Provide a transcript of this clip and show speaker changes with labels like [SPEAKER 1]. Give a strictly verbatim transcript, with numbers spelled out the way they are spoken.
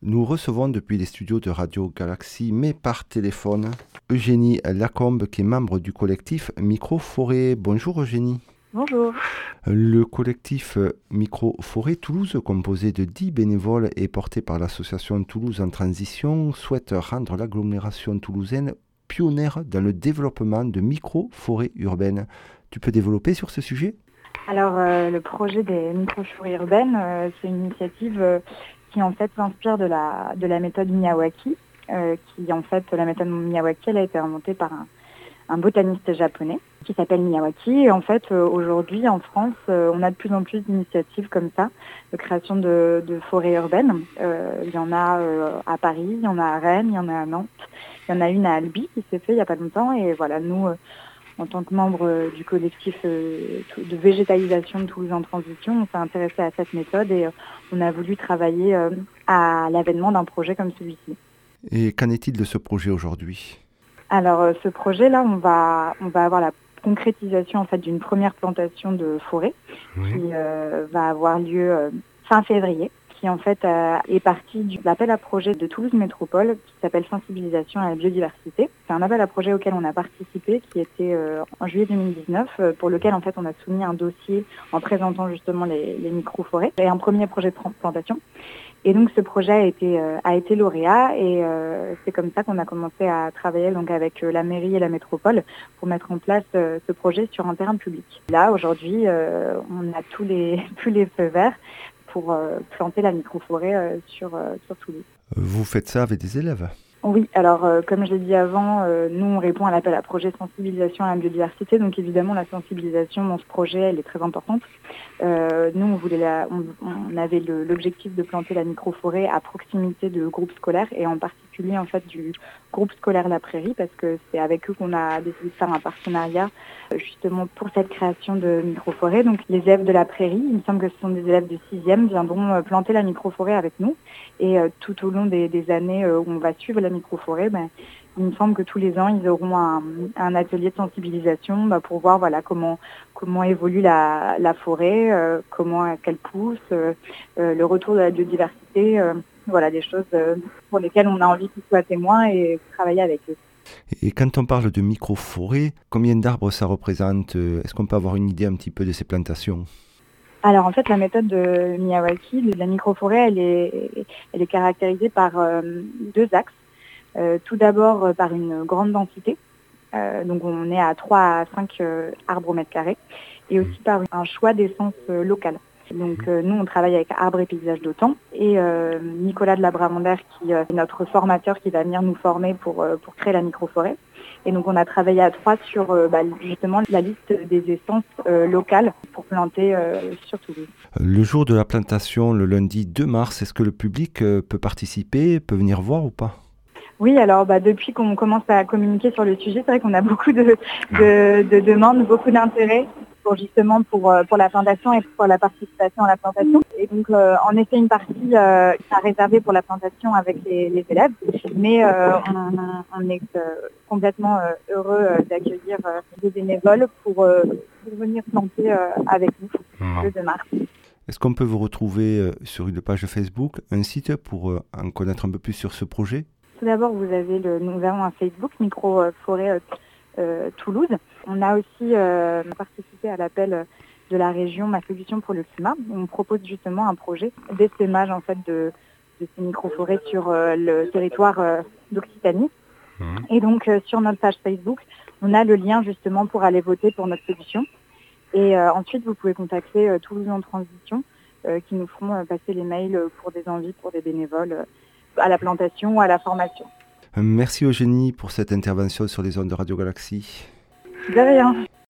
[SPEAKER 1] Nous recevons depuis les studios de Radio Galaxie, mais par téléphone, Eugénie Lacombe, qui est membre du collectif Micro-Forêt. Bonjour Eugénie.
[SPEAKER 2] Bonjour.
[SPEAKER 1] Le collectif Micro-Forêt Toulouse, composé de dix bénévoles et porté par l'association Toulouse en Transition, souhaite rendre l'agglomération toulousaine pionnière dans le développement de micro-forêts urbaines. Tu peux développer sur ce sujet ?
[SPEAKER 2] Alors, euh, le projet des micro-forêts urbaines, euh, c'est une initiative euh, qui en fait s'inspire de la, de la méthode Miyawaki, euh, qui en fait, la méthode Miyawaki, elle a été inventée par un, un botaniste japonais qui s'appelle Miyawaki. Et en fait, euh, aujourd'hui, en France, euh, on a de plus en plus d'initiatives comme ça, de création de, de forêts urbaines. Euh, il y en a euh, à Paris, il y en a à Rennes, il y en a à Nantes, il y en a une à Albi qui s'est fait il n'y a pas longtemps. Et voilà, nous, euh, en tant que membre euh, du collectif euh, de végétalisation de Toulouse en Transition, on s'est intéressé à cette méthode et euh, on a voulu travailler euh, à l'avènement d'un projet comme celui-ci.
[SPEAKER 1] Et qu'en est-il de ce projet aujourd'hui ?
[SPEAKER 2] Alors, euh, ce projet-là, on va, on va avoir la concrétisation en fait d'une première plantation de forêt oui. qui euh, va avoir lieu euh, fin février, qui en fait euh, est partie de l'appel à projet de Toulouse Métropole qui s'appelle Sensibilisation à la biodiversité. C'est un appel à projet auquel on a participé, qui était euh, en juillet deux mille dix-neuf, euh, pour lequel en fait on a soumis un dossier en présentant justement les, les micro-forêts et un premier projet de transplantation. Et donc ce projet a été, euh, a été lauréat et euh, c'est comme ça qu'on a commencé à travailler donc avec euh, la mairie et la métropole pour mettre en place euh, ce projet sur un terrain public. Là aujourd'hui, euh, on a tous les, tous les feux verts pour euh, planter la microforêt euh, sur, euh, sur Toulouse.
[SPEAKER 1] Vous faites ça avec des élèves ?
[SPEAKER 2] Oui, alors euh, comme je l'ai dit avant, euh, nous on répond à l'appel à projet de sensibilisation à la biodiversité, donc évidemment la sensibilisation dans ce projet elle est très importante. Euh, nous on voulait la, on, on avait le, l'objectif de planter la microforêt à proximité de groupes scolaires et en particulier en fait du groupe scolaire La Prairie parce que c'est avec eux qu'on a décidé de faire un partenariat euh, justement pour cette création de microforêt. Donc les élèves de La Prairie, il me semble que ce sont des élèves de sixième, viendront euh, planter la microforêt avec nous et euh, tout au long des, des années euh, où on va suivre la microforêt, ben, il me semble que tous les ans, ils auront un, un atelier de sensibilisation ben, pour voir voilà, comment, comment évolue la, la forêt, euh, comment elle pousse, euh, euh, le retour de la biodiversité, euh, voilà, des choses euh, pour lesquelles on a envie qu'ils soient témoins et travailler avec eux.
[SPEAKER 1] Et quand on parle de micro-forêt, combien d'arbres ça représente ? Est-ce qu'on peut avoir une idée un petit peu de ces plantations ?
[SPEAKER 2] Alors en fait, la méthode de Miyawaki, de la microforêt, elle est, elle est caractérisée par euh, deux axes. Euh, tout d'abord euh, par une grande densité, euh, donc on est à trois à cinq euh, arbres au mètre carré, et aussi par un choix d'essence euh, locale. Donc euh, nous on travaille avec Arbres et Paysages d'Autan et euh, Nicolas de la Bravandère qui euh, est notre formateur qui va venir nous former pour, euh, pour créer la microforêt. Et donc on a travaillé à trois sur euh, bah, justement la liste des essences euh, locales pour planter euh, sur Toulouse.
[SPEAKER 1] Le jour de la plantation, le lundi deux mars, est-ce que le public euh, peut participer, peut venir voir ou pas ?
[SPEAKER 2] Oui, alors bah, depuis qu'on commence à communiquer sur le sujet, c'est vrai qu'on a beaucoup de, de, de demandes, beaucoup d'intérêt pour justement pour, pour la plantation et pour la participation à la plantation. Et donc euh, en effet une partie euh, sera réservée pour la plantation avec les, les élèves, mais euh, on, on est euh, complètement euh, heureux euh, d'accueillir euh, des bénévoles pour, euh, pour venir planter euh, avec nous le deux mars.
[SPEAKER 1] Est-ce qu'on peut vous retrouver sur une page Facebook, un site pour en connaître un peu plus sur ce projet ?
[SPEAKER 2] Tout d'abord, vous avez le, nous avons un Facebook, Micro-Forêt euh, euh, Toulouse. On a aussi euh, participé à l'appel de la région Ma Solution pour le climat. On propose justement un projet d'essaimage en fait, de, de ces micro-forêts sur euh, le territoire euh, d'Occitanie. Mmh. Et donc, euh, sur notre page Facebook, on a le lien justement pour aller voter pour notre solution. Et euh, ensuite, vous pouvez contacter euh, Toulouse en Transition euh, qui nous feront euh, passer les mails pour des envies, pour des bénévoles. Euh, à la plantation ou à la formation.
[SPEAKER 1] Merci Eugénie pour cette intervention sur les ondes de Radio Galaxie.
[SPEAKER 2] De rien.